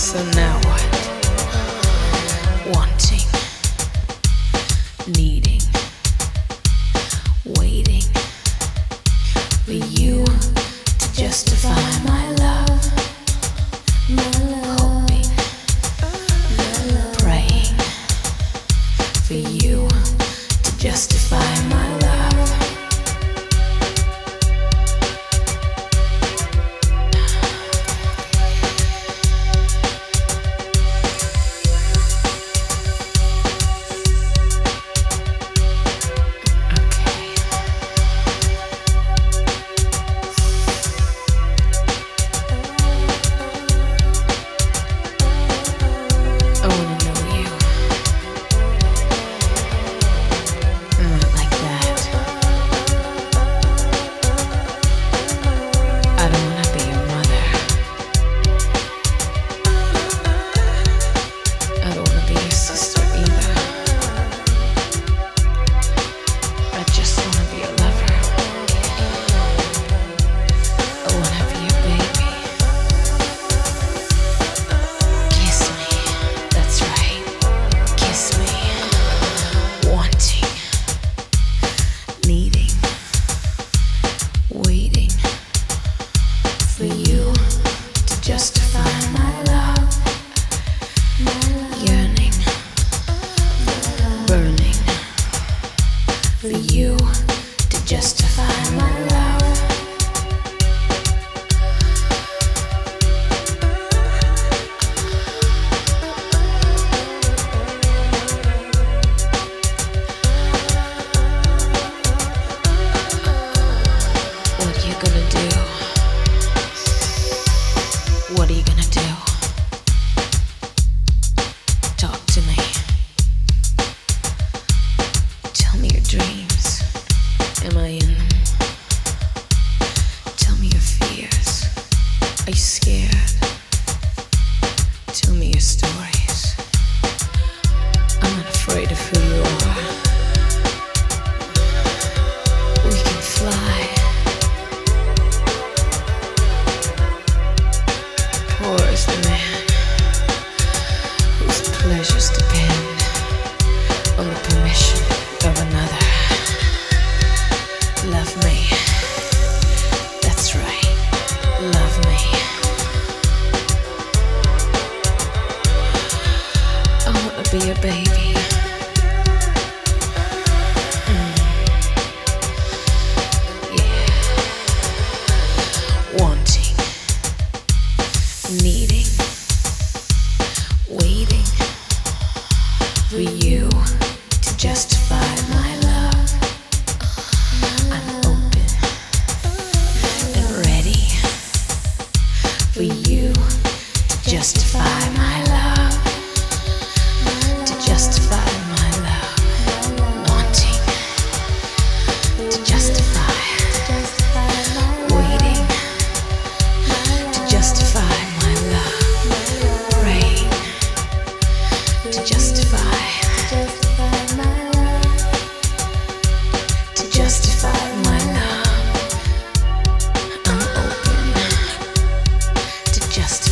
So now what? Wanting, needing, waiting for you to justify my love. Hoping, praying for you to justify my love. Waiting for you to justify my love. Yearning, burning for you to justify my love. What you gonna do? What are you gonna do? Talk to me. Tell me your dreams. Am I in them? Tell me your fears. Are you scared? Tell me your stories. I'm not afraid of who you are. We can fly. Poor is the man whose pleasures depend on the permission of another. Love me. That's right. Love me. I wanna be a baby. Yeah. Wanting, needing, waiting for you to justify my love. I'm open and ready for you to justify my love. To justify my love. Wanting to justify. Waiting to justify my love. Praying to justify. To justify my love. I'm open to justify.